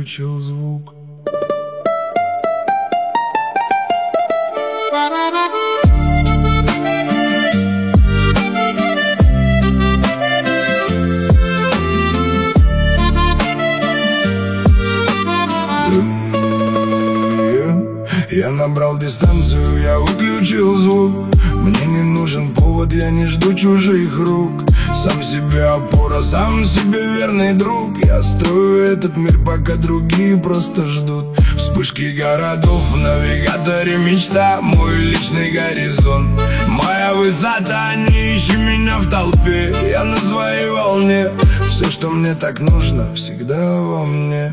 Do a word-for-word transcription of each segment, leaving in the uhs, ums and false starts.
выключил звук. Я набрал дистанцию, я выключил звук. Мне не нужен повод, я не жду чужих рук. Сам себе опора, сам себе верный друг. Я строю этот мир, пока другие просто ждут. Вспышки городов в навигаторе мечта. Мой личный горизонт, моя высота. Не ищи меня в толпе, я на своей волне. Все, что мне так нужно, всегда во мне.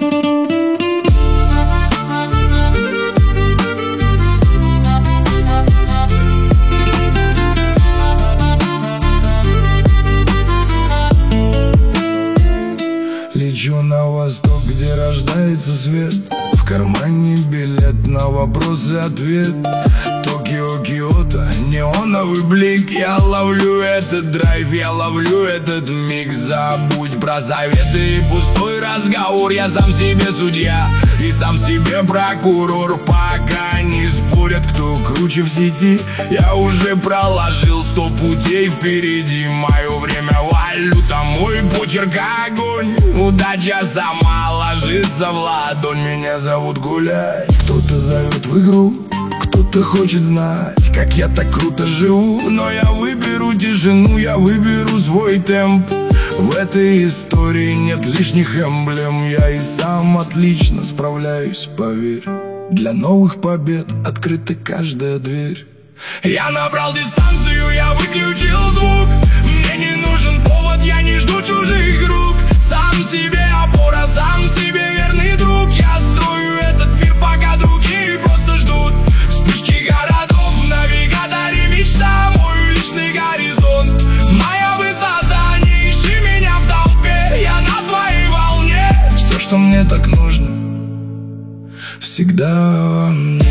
Лечу на восток, где рождается свет. В кармане билет на вопросы ответ. Токио, Киото, неоновый блик. Я ловлю этот драйв, я ловлю этот миг. Забудь про заветы и пустой разговор. Я сам себе судья и сам себе прокурор. Пока не спорят, кто круче в сети. Я уже проложил сто путей впереди. Мое время валюта, мой почерк огонь. Удача сама ложится в ладонь. Меня зовут гулять, кто-то зовет в игру. Кто-то хочет знать, как я так круто живу. Но я выберу тишину, я выберу свой темп. В этой истории нет лишних эмблем. Я и сам отлично справляюсь, поверь. Для новых побед открыта каждая дверь. Я набрал дистанцию, я выключил звук. Мне не нужен повод, я не жду чужих рук. Сам себе опора, сам себе верный друг. Я строю этот мир, пока другие просто ждут. Вспышки городов в навигаторе мечта. Мой личный горизонт, моя высота. Не ищи меня в толпе, я на своей волне. Все, что мне так нужно, всегда во мне.